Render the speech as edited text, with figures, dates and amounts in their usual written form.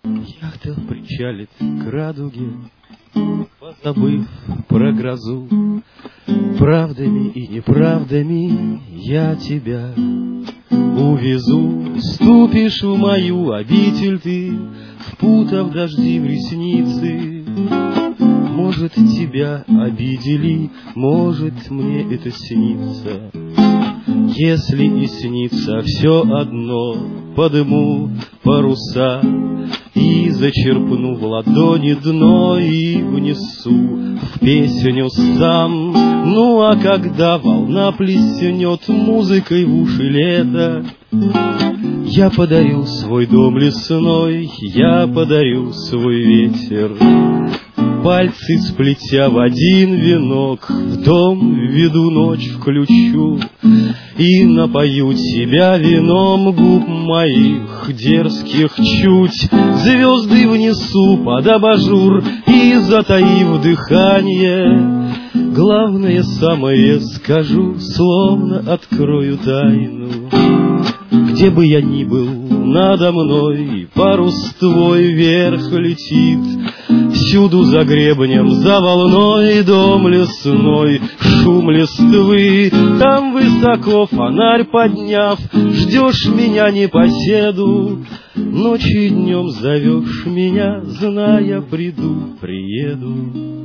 Яхта причалит к радуге, позабыв про грозу. Правдами и неправдами я тебя увезу. Ступишь в мою обитель ты, впутав дожди в ресницы. Может, тебя обидели, может, мне это снится. Если и снится все одно, подыму паруса и зачерпну в ладони дно и внесу в песню сам. Ну а когда волна плеснет музыкой в уши лета, я подарю свой дом лесной, я подарю свой ветер. Пальцы сплетя в один венок, в дом веду, ночь включу и напою тебя вином губ моих дерзких чуть. Звезды внесу под абажур и, затаив дыхание, главное самое скажу, словно открою тайну. Где бы я ни был, надо мной парус твой вверх летит. Всюду за гребнем, за волной дом лесной, шум листвы. Там высоко фонарь подняв, ждешь меня непоседу. Ночью и днем зовешь меня, зная, приду, приеду.